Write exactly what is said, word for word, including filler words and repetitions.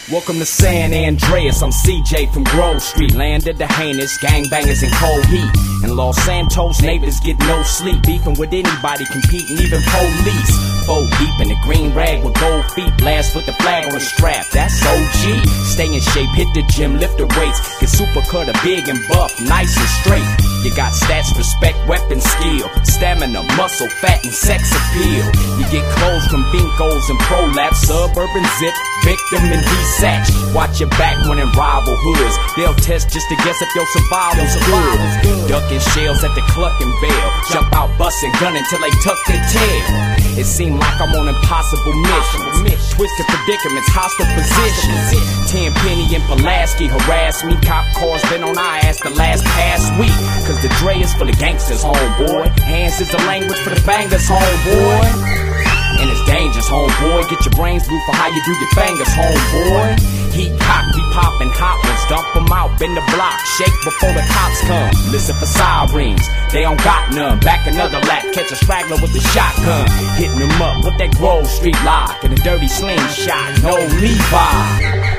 Welcome to San Andreas, I'm C J from Grove Street. Land of the heinous, gangbangers in cold heat. In Los Santos, neighbors get no sleep. Beefing with anybody, competing, even police. Four deep in the green rag with gold feet. Blast with the flag on the strap, that's O G. Stay in shape, hit the gym, lift the weights. Get super cutter, big and buff, nice and straight. You got stats, respect, weapon, skill. Stamina, muscle, fat, and sex appeal. You get clothes from Binkos and Prolapse. Suburban zip, victim and V-Satch. Watch your back when in rival hoods. They'll test just to guess if your survival's good. Ducking shells at the Cluckin' Bell. Jump out, bustin' gun until they tuck their tail. It seemed like I'm on impossible missions. Twisted predicaments, hostile positions. Tenpenny and Pulaski harass me. Cop cars been on our ass the last past week. Cause the Dre is for the gangsters, homeboy. Hands is the language for the bangers, homeboy. And it's dangerous, homeboy. Get your brains blue for how you do your fingers, homeboy. Heat cock, we poppin' hot ones. Dump them out, bend the block. Shake before the cops come. Listen for sirens, they don't got none. Back another lap, catch a straggler with the shotgun. Hitting them up with that Grove Street lock and a dirty slingshot. No Levi.